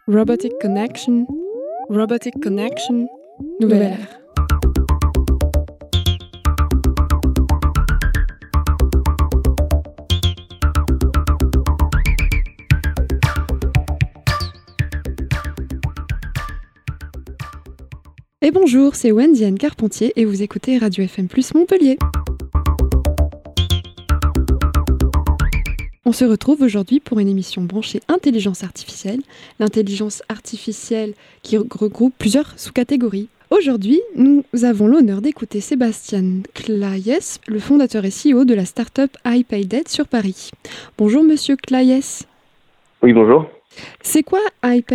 Robotic Connection, nouvelle ère. Et bonjour, c'est Wendy Anne Carpentier et vous écoutez Radio FM Plus Montpellier. On se retrouve aujourd'hui pour une émission branchée intelligence artificielle, l'intelligence artificielle qui regroupe plusieurs sous-catégories. Aujourd'hui, nous avons l'honneur d'écouter Sébastien Claes, le fondateur et CEO de la start-up iPayDebt sur Paris. Bonjour Monsieur Claes. Oui, bonjour. C'est quoi iPayDebt ?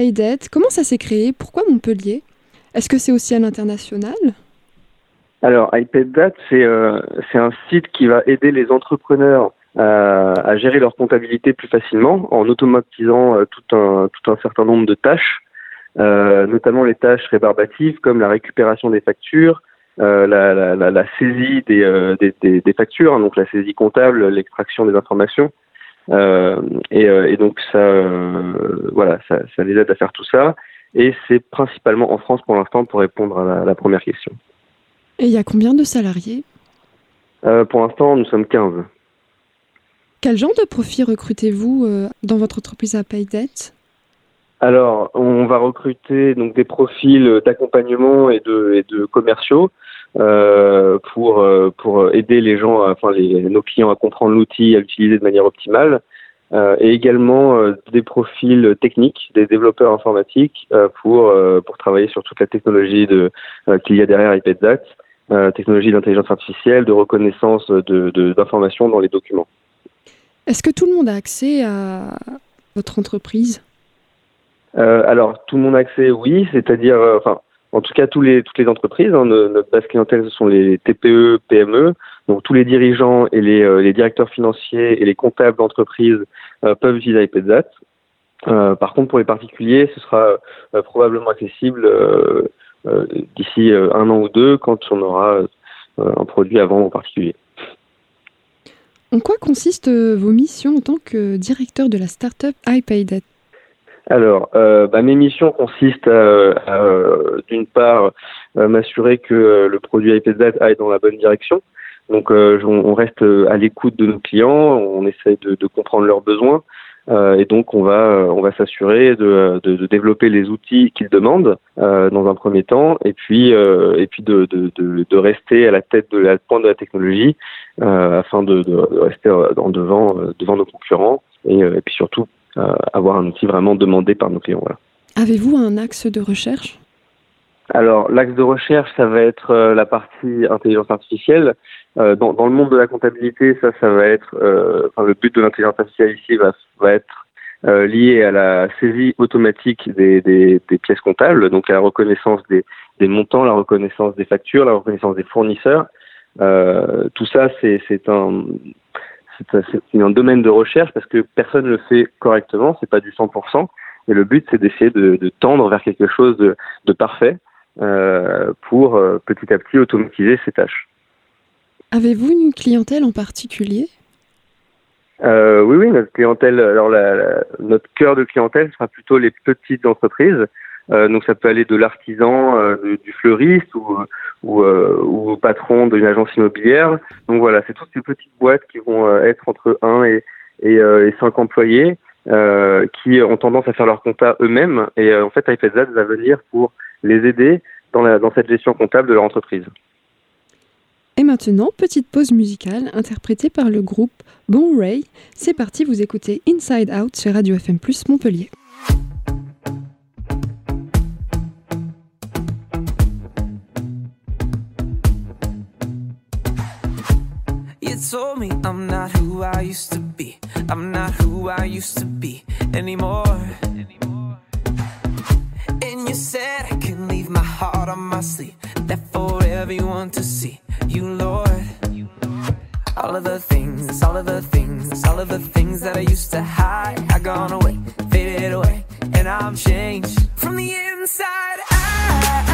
Comment ça s'est créé ? Pourquoi Montpellier ? Est-ce que c'est aussi à l'international ? Alors, iPayDebt, c'est un site qui va aider les entrepreneurs à gérer leur comptabilité plus facilement en automatisant tout un certain nombre de tâches, notamment les tâches rébarbatives comme la récupération des factures, la saisie des factures, donc la saisie comptable, l'extraction des informations. Et donc ça les aide à faire tout ça. Et c'est principalement en France pour l'instant pour répondre à la première question. Et il y a combien de salariés ? Pour l'instant, nous sommes 15. Quel genre de profil recrutez-vous dans votre entreprise iPayDebt ? Alors, on va recruter donc des profils d'accompagnement et de commerciaux pour aider les gens, nos clients à comprendre l'outil et à l'utiliser de manière optimale. Et également des profils techniques, des développeurs informatiques pour travailler sur toute la technologie qu'il y a derrière iPayDebt, technologie d'intelligence artificielle, de reconnaissance d'informations dans les documents. Est-ce que tout le monde a accès à votre entreprise ? Alors, tout le monde a accès, oui, c'est-à-dire, en tout cas, toutes les entreprises. Notre base clientèle, ce sont les TPE, PME. Donc, tous les dirigeants et les directeurs financiers et les comptables d'entreprise peuvent utiliser iPayDebt. Par contre, pour les particuliers, ce sera probablement accessible d'ici 1 an ou 2 quand on aura un produit à vendre aux particuliers. En quoi consistent vos missions en tant que directeur de la start-up iPayDebt ? Alors, mes missions consistent à d'une part, m'assurer que le produit iPayDebt aille dans la bonne direction. Donc, on reste à l'écoute de nos clients, on essaye de comprendre leurs besoins, et donc on va s'assurer de développer les outils qu'ils demandent dans un premier temps, et puis de rester à la tête de la pointe de la technologie afin de rester devant nos concurrents, et puis surtout avoir un outil vraiment demandé par nos clients. Voilà. Avez-vous un axe de recherche ? Alors, l'axe de recherche, ça va être la partie intelligence artificielle. Dans le monde de la comptabilité, ça va être... le but de l'intelligence artificielle ici va être lié à la saisie automatique des pièces comptables, donc à la reconnaissance des montants, la reconnaissance des factures, la reconnaissance des fournisseurs. Tout ça, c'est un domaine de recherche parce que personne ne le fait correctement, c'est pas du 100%. Et le but, c'est d'essayer de tendre vers quelque chose de parfait pour petit à petit automatiser ces tâches. Avez-vous une clientèle en particulier ? Oui, notre clientèle. Alors, notre cœur de clientèle sera plutôt les petites entreprises. Donc, ça peut aller de l'artisan, du fleuriste ou au patron d'une agence immobilière. Donc voilà, c'est toutes ces petites boîtes qui vont être entre 1 et 5 employés qui ont tendance à faire leur compta eux-mêmes. Et en fait, iPayDebt va venir pour les aider dans cette gestion comptable de leur entreprise. Et maintenant, petite pause musicale interprétée par le groupe Bon Ray. C'est parti, vous écoutez Inside Out sur Radio FM Plus Montpellier. You told me I'm not who I used to be. I'm not who I used to be anymore. And you said I can leave my heart on my sleeve, that for everyone to see. You, Lord. All of the things, all of the things, all of the things that I used to hide are gone away, faded away, and I'm changed from the inside out.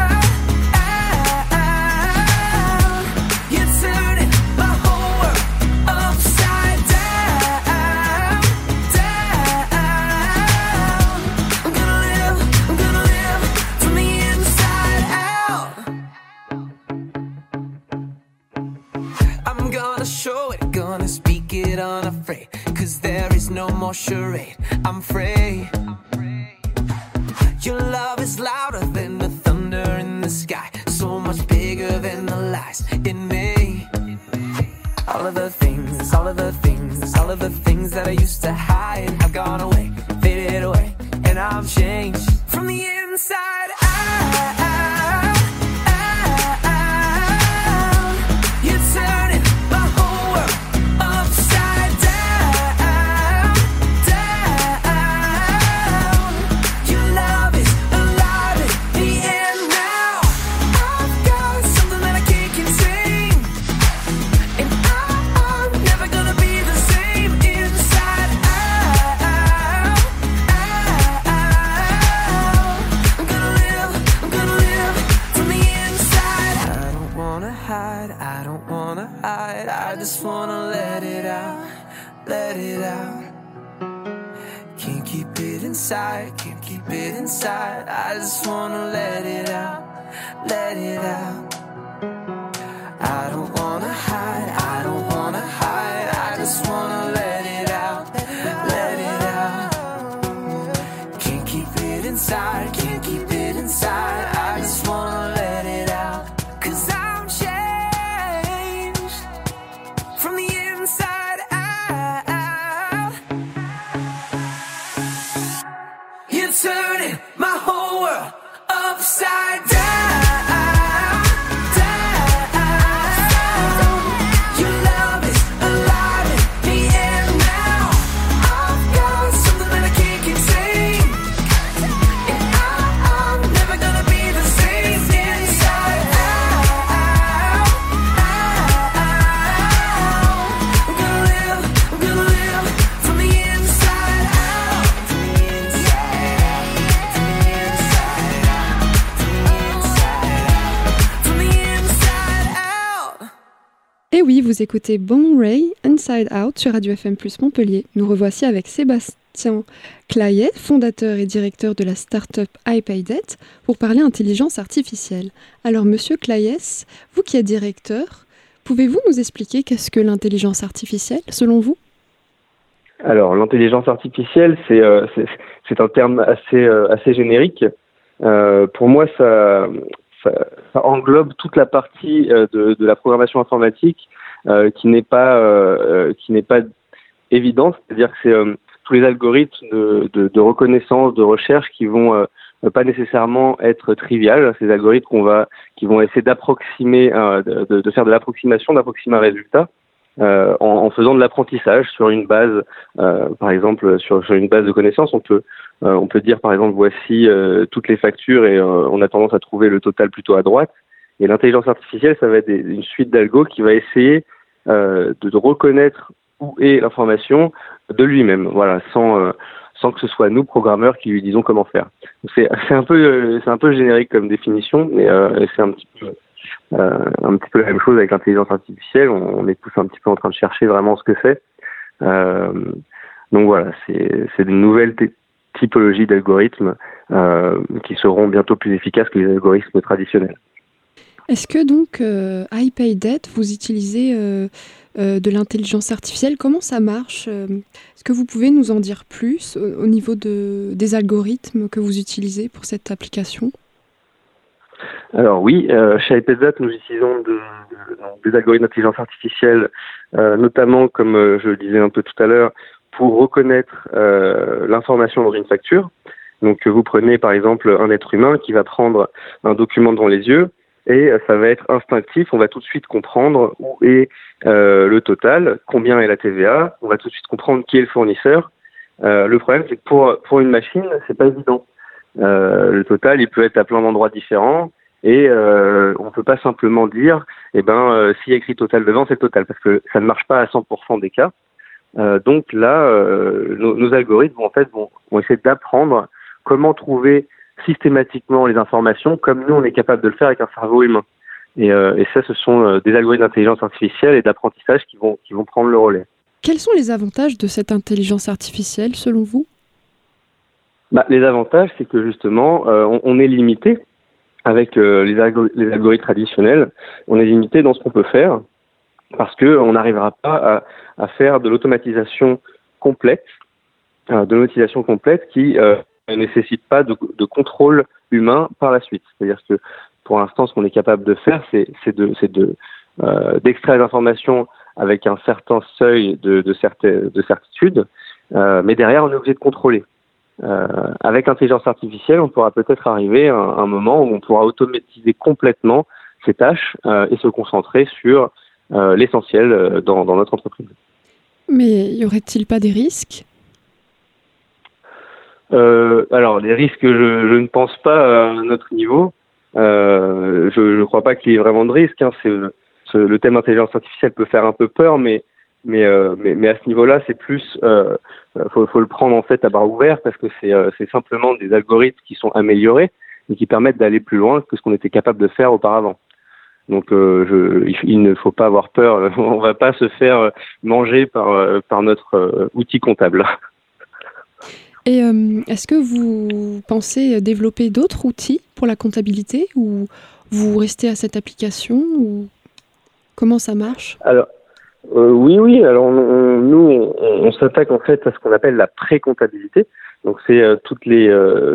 You're turning my whole world upside down, down. I'm gonna more charade. I'm free. Your love is louder than the thunder in the sky, so much bigger than the lies in me. All of the things, all of the things, all of the things that I used to hide have gone away, faded away, and I've changed from the inside out. You're turning my whole world upside down, down. Your love is alive at the end now. I've got something that I can't contain, and I'm never gonna be the same inside out. I'm gonna live from the inside. I don't wanna hide, I don't wanna hide. I just wanna let it out, let it out. Can't keep it inside, can't keep it inside. I just wanna let it out, let it out. I don't wanna hide, I don't wanna hide. I just wanna let it out, let it out. Can't keep it inside, can't keep it inside. I just wanna let it out. 'Cause I'm changed from the inside out. You're turning my whole world upside down, down. Your love is alive at the end now. I've got something that I can't contain, and I'm never gonna be the same inside out. I'm gonna live from the inside out, from the inside, from the inside out, from the inside out. Et oui, vous écoutez Bon Ray, Inside Out sur Radio FM Plus Montpellier. Nous revoici avec Sébastien Clayet, fondateur et directeur de la start-up iPaydet, pour parler intelligence artificielle. Alors, monsieur Clayet, vous qui êtes directeur, pouvez-vous nous expliquer qu'est-ce que l'intelligence artificielle, selon vous ? Alors, l'intelligence artificielle, c'est un terme assez générique. Pour moi, ça englobe toute la partie de la programmation informatique qui n'est pas évidente. C'est-à-dire que c'est tous les algorithmes de reconnaissance, de recherche qui vont pas nécessairement être triviales. Ces algorithmes qui vont essayer d'approximer, de faire de l'approximation, d'approximer un résultat. En faisant de l'apprentissage sur une base, par exemple sur une base de connaissances, on peut dire par exemple voici toutes les factures et on a tendance à trouver le total plutôt à droite. Et l'intelligence artificielle, ça va être une suite d'algos qui va essayer de reconnaître où est l'information de lui-même, voilà, sans que ce soit nous programmeurs qui lui disons comment faire. C'est un peu générique comme définition, mais c'est un petit peu la même chose avec l'intelligence artificielle. On est tous un petit peu en train de chercher vraiment ce que c'est. Donc voilà, c'est une nouvelle typologie d'algorithmes qui seront bientôt plus efficaces que les algorithmes traditionnels. Est-ce que donc iPaydet, vous utilisez de l'intelligence artificielle ? Comment ça marche ? Est-ce que vous pouvez nous en dire plus au niveau des algorithmes que vous utilisez pour cette application ? Alors oui, chez iPaydet, nous utilisons des algorithmes d'intelligence artificielle, notamment, comme je le disais un peu tout à l'heure, pour reconnaître l'information dans une facture. Donc vous prenez par exemple un être humain qui va prendre un document devant les yeux, et ça va être instinctif, on va tout de suite comprendre où est le total, combien est la TVA, on va tout de suite comprendre qui est le fournisseur. Le problème, c'est que pour une machine, c'est pas évident. Le total, il peut être à plein d'endroits différents, et on peut pas simplement dire, s'il y a écrit total devant, c'est le total, parce que ça ne marche pas à 100% des cas. Donc là, nos algorithmes vont essayer d'apprendre comment trouver systématiquement les informations comme nous on est capable de le faire avec un cerveau humain. Et ça, ce sont des algorithmes d'intelligence artificielle et d'apprentissage qui vont prendre le relais. Quels sont les avantages de cette intelligence artificielle selon vous ? Les avantages, c'est que justement, on est limité avec les algorithmes traditionnels. On est limité dans ce qu'on peut faire parce qu'on n'arrivera pas à faire de l'automatisation complète de l'automatisation complète qui ne nécessite pas de contrôle humain par la suite. C'est-à-dire que pour l'instant, ce qu'on est capable de faire, c'est d'extraire l'information avec un certain seuil de certitude, mais derrière, on est obligé de contrôler. Avec l'intelligence artificielle, on pourra peut-être arriver à un moment où on pourra automatiser complètement ces tâches et se concentrer sur l'essentiel dans notre entreprise. Mais y aurait-il pas des risques ? Alors, les risques, je ne pense pas à notre niveau. Je ne crois pas qu'il y ait vraiment de risques. Hein. Le thème intelligence artificielle peut faire un peu peur, mais à ce niveau-là, c'est plus, faut le prendre en fait à bras ouverts parce que c'est simplement des algorithmes qui sont améliorés et qui permettent d'aller plus loin que ce qu'on était capable de faire auparavant. Donc, il ne faut pas avoir peur. On va pas se faire manger par notre outil comptable. Et est-ce que vous pensez développer d'autres outils pour la comptabilité ou vous restez à cette application ou comment ça marche ? Alors, oui. Alors, nous, on s'attaque en fait à ce qu'on appelle la pré-comptabilité. Donc, c'est toutes les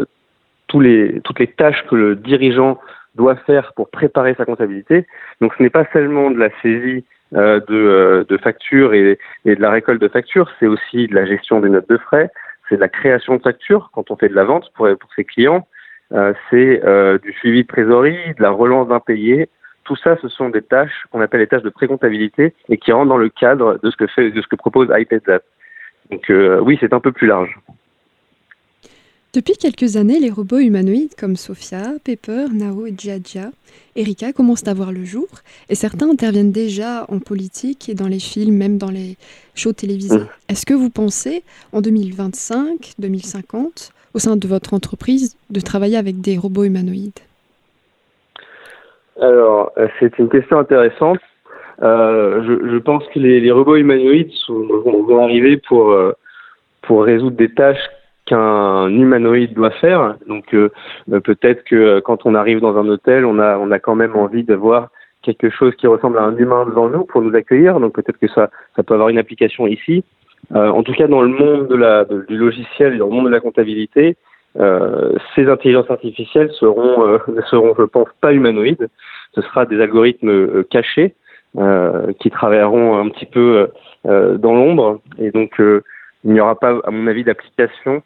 tâches que le dirigeant doit faire pour préparer sa comptabilité. Donc, ce n'est pas seulement de la saisie de factures et de la récolte de factures, c'est aussi de la gestion des notes de frais, c'est de la création de factures quand on fait de la vente pour ses clients, c'est du suivi de trésorerie, de la relance d'impayés. Tout ça, ce sont des tâches qu'on appelle les tâches de pré-comptabilité et qui rentrent dans le cadre de ce que propose iPaysat. Donc oui, c'est un peu plus large. Depuis quelques années, les robots humanoïdes comme Sophia, Pepper, Nao et Gia Erika commencent à voir le jour et certains interviennent déjà en politique et dans les films, même dans les shows télévisés. Est-ce que vous pensez, en 2025, 2050, au sein de votre entreprise, de travailler avec des robots humanoïdes ? Alors, c'est une question intéressante. Je pense que les robots humanoïdes vont arriver pour résoudre des tâches qu'un humanoïde doit faire. Donc peut-être que quand on arrive dans un hôtel, on a quand même envie de voir quelque chose qui ressemble à un humain devant nous pour nous accueillir. Donc peut-être que ça peut avoir une application ici. En tout cas, dans le monde du logiciel et dans le monde de la comptabilité, ces intelligences artificielles ne seront, je pense, pas humanoïdes. Ce sera des algorithmes cachés qui travailleront un petit peu dans l'ombre. Et donc, il n'y aura pas, à mon avis, d'application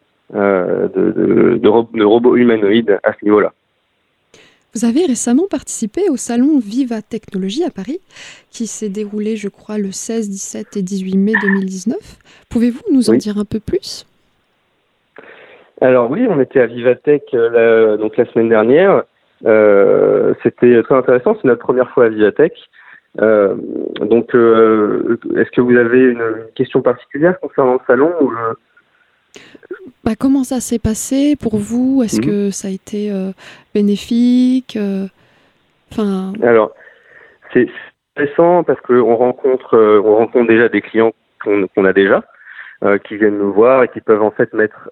de robots humanoïdes à ce niveau-là. Vous avez récemment participé au salon Viva Technologie à Paris, qui s'est déroulé, je crois, le 16, 17 et 18 mai 2019. Pouvez-vous nous en dire un peu plus ? Alors oui, on était à Vivatech donc la semaine dernière. C'était très intéressant, c'est notre première fois à Vivatech. Donc, est-ce que vous avez une question particulière concernant le salon ou comment ça s'est passé pour vous ? Est-ce que ça a été bénéfique Alors, c'est intéressant parce qu'on rencontre déjà des clients qu'on a déjà, qui viennent nous voir et qui peuvent en fait mettre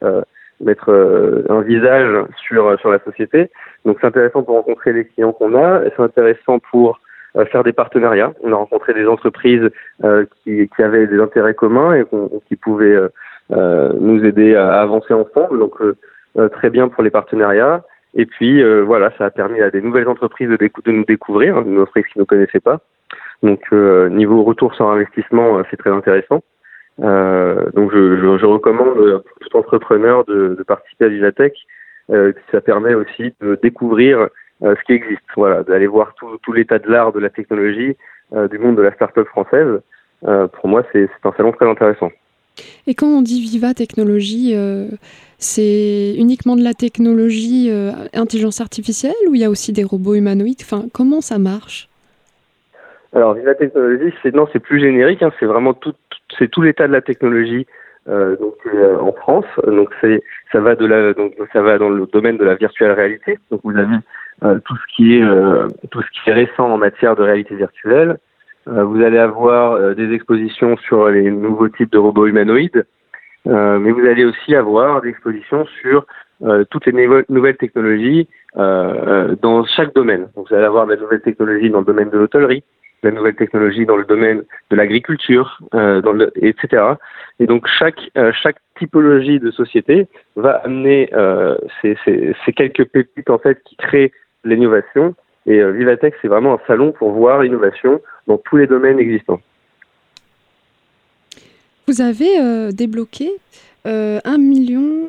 un visage sur la société. Donc, c'est intéressant pour rencontrer les clients qu'on a. Et c'est intéressant pour faire des partenariats. On a rencontré des entreprises qui avaient des intérêts communs et qui pouvaient nous aider à avancer ensemble. Donc, très bien pour les partenariats. Et puis, voilà, ça a permis à des nouvelles entreprises de nous découvrir, une entreprise qui ne nous connaissait pas. Donc, niveau retour sur investissement, c'est très intéressant. Donc, je recommande à tout entrepreneur de participer à Vivatech. Ça permet aussi de découvrir ce qui existe. Voilà, d'aller voir tout l'état de l'art, de la technologie, du monde de la start-up française. Pour moi, c'est un salon très intéressant. Et quand on dit Viva Technologie, c'est uniquement de la technologie intelligence artificielle ou il y a aussi des robots humanoïdes ? Comment ça marche ? Alors, Viva Technologie, c'est plus générique. Hein, c'est vraiment tout l'état de la technologie en France. Donc, ça va dans le domaine de la virtuelle réalité. Donc, vous avez tout ce qui est récent en matière de réalité virtuelle. Vous allez avoir des expositions sur les nouveaux types de robots humanoïdes, mais vous allez aussi avoir des expositions sur toutes les nouvelles technologies dans chaque domaine. Donc, vous allez avoir des nouvelles technologies dans le domaine de l'hôtellerie, la nouvelle technologie dans le domaine de l'agriculture, etc. Et donc chaque typologie de société va amener ces quelques pépites en fait qui créent l'innovation. Et Vivatech, c'est vraiment un salon pour voir l'innovation dans tous les domaines existants. Vous avez débloqué 1,5 million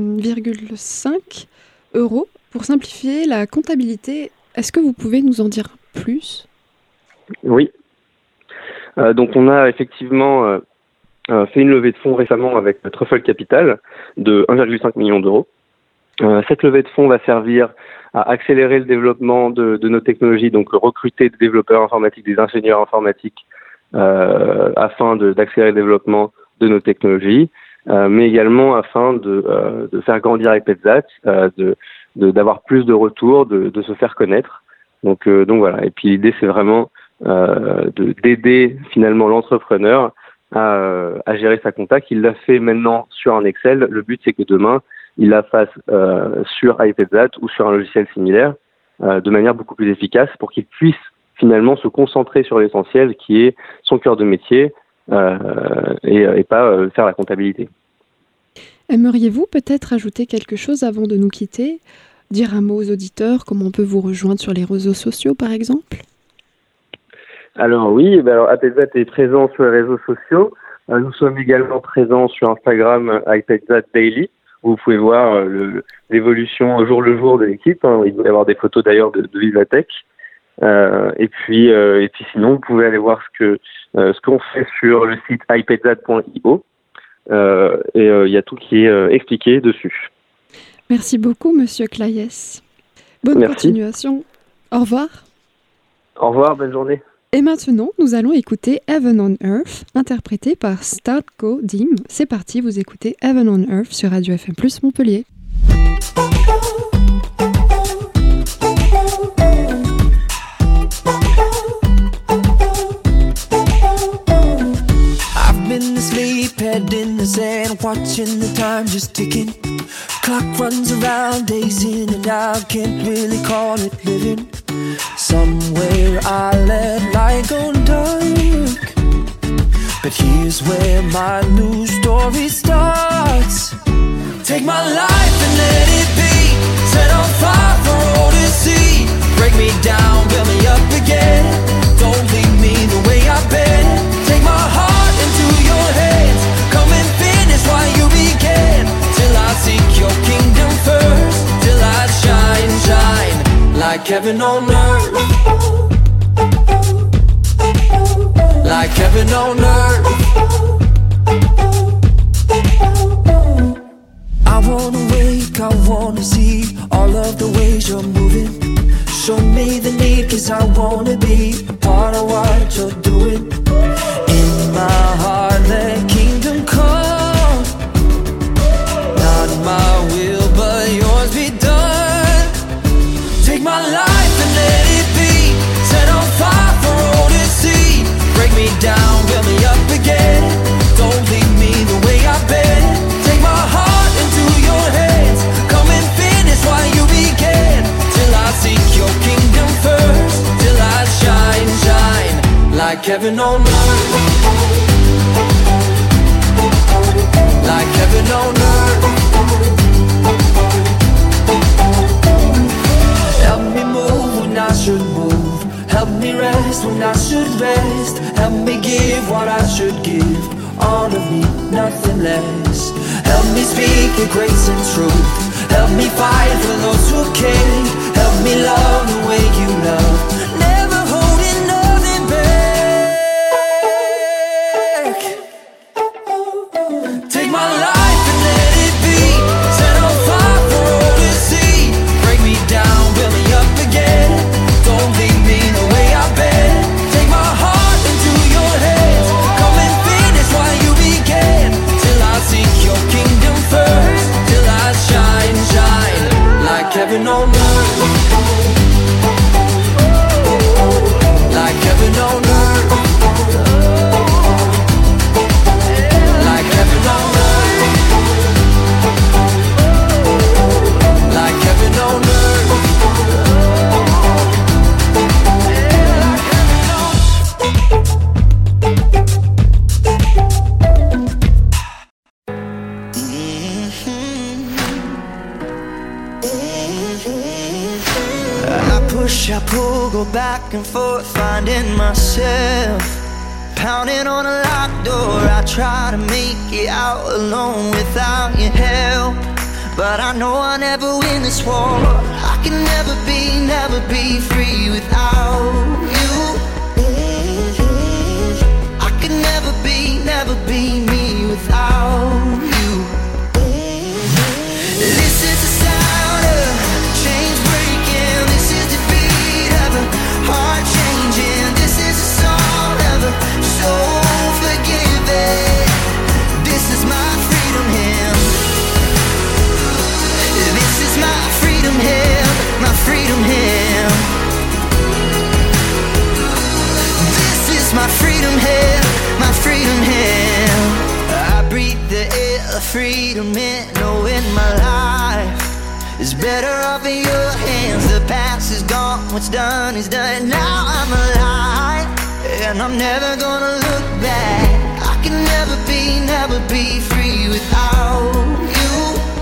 € pour simplifier la comptabilité. Est-ce que vous pouvez nous en dire plus ? Oui. Donc on a effectivement fait une levée de fonds récemment avec Truffle Capital de 1,5 million d'euros. Cette levée de fonds va servir à accélérer le développement de nos technologies, donc recruter des développeurs informatiques, des ingénieurs informatiques afin d'accélérer le développement de nos technologies, mais également afin de faire grandir iPadZat, d'avoir plus de retours, de se faire connaître. Donc voilà. Et puis l'idée, c'est vraiment d'aider finalement l'entrepreneur à gérer sa compta, qu'il l'a fait maintenant sur un Excel. Le but, c'est que demain, il la fasse sur iPadZat ou sur un logiciel similaire de manière beaucoup plus efficace pour qu'il puisse finalement se concentrer sur l'essentiel qui est son cœur de métier et pas faire la comptabilité. Aimeriez-vous peut-être ajouter quelque chose avant de nous quitter ? Dire un mot aux auditeurs, comment on peut vous rejoindre sur les réseaux sociaux par exemple ? Alors oui, iPadZat est présent sur les réseaux sociaux. Nous sommes également présents sur Instagram iPadZat Daily, où vous pouvez voir l'évolution au jour le jour de l'équipe. Il doit y avoir des photos d'ailleurs de Vivatech. Et puis sinon, vous pouvez aller voir ce qu'on fait sur le site iPadZat.io. Et il y a tout qui est expliqué dessus. Merci beaucoup, Monsieur Claes. Bonne continuation. Au revoir. Au revoir, bonne journée. Et maintenant, nous allons écouter Heaven on Earth, interprété par Startco Dim. C'est parti, vous écoutez Heaven on Earth sur Radio FM+ Montpellier. I've been asleep, head in the sand, watching the time just ticking. Clock runs around, days in and out, can't really call it living. Somewhere I let light go dark, but here's where my new story starts. Take my life and let it be, set on fire for all to see. Break me down, build me up again, don't leave me the way I've been. Take my heart into your hands, come and finish while you began. Till I seek your kingdom first, till I shine like heaven on earth, like heaven on earth. I wanna wake, I wanna see all of the ways you're moving. Show me the need, 'cause I wanna be a part of what you're doing. In my heart, let kingdom come, not my will, but yours be done. Take my life and let it be, set on fire for all to see. Break me down, build me up again, don't leave me the way I've been. Take my heart into your hands, come and finish while you began. Till I seek your kingdom first, till I shine like heaven on earth, like heaven on earth. Help me move when I should move, help me rest when I should rest. Help me give what I should give, all of me, nothing less. Help me speak your grace and truth, help me fight for those who care. Help me love the way you love, never holding nothing back. Take my life and let it be, set on fire for all to see. Break me down, build me up again, don't leave me the way I've been. Take my heart into your hands, come and finish while you began. Till I seek your kingdom first, till I shine like heaven on earth, like heaven on earth, like heaven on earth, like heaven on earth. push, I pull, go back and forth, finding myself pounding on a locked door. I try to make it out alone without your help, but I know I'll never win this war. I can never be free without you. I can never be me without you. This is the sound of chains breaking. This is the beat of a heart changing. This is a song of a soul forgiven. This is my freedom hymn. This is my freedom hymn, my freedom hymn. This is my freedom hymn, my freedom hymn. I breathe the air of freedom in, knowing my life is better off in your hands. The past is gone, what's done is done. Now I'm alive, and I'm never gonna look back. I can never be free without you.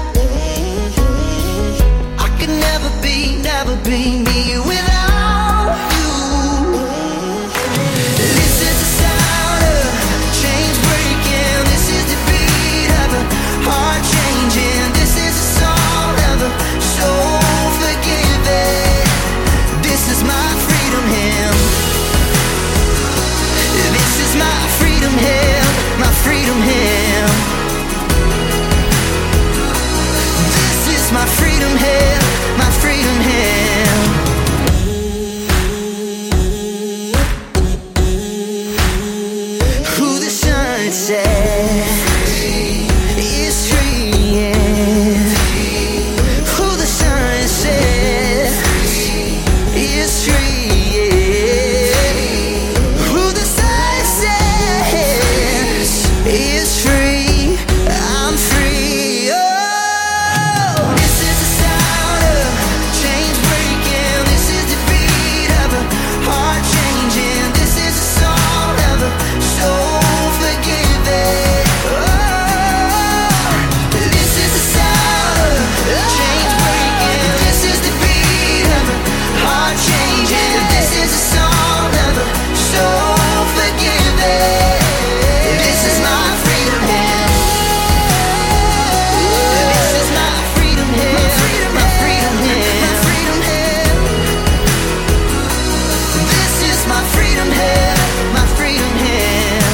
I can never be me without you. This is the sound of chains breaking. This is the beat of a heart changing. This is a song of a soul forgiven. This is my freedom hymn. This is my freedom hymn, my freedom hymn. This is my freedom hymn, my freedom hymn. Who the sun sets is free, yeah. Who the sun sets is free, yeah. Who the sun sets is free. I'm free. Oh, this is the sound of chains breaking. This is the beat of a heart changing. This is a song of a soul forgiven. Oh, this is the sound of chains breaking. This is the beat of a heart changing. This is a song of a soul forgiven. This is my freedom hymn. This is my freedom hymn, my freedom hymn, my freedom hymn. This is my freedom hymn, my freedom hymn.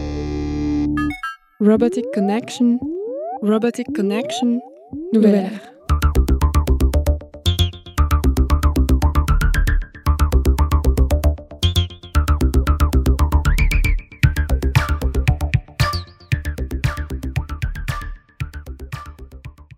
Robotic Connection, nouvelle ère.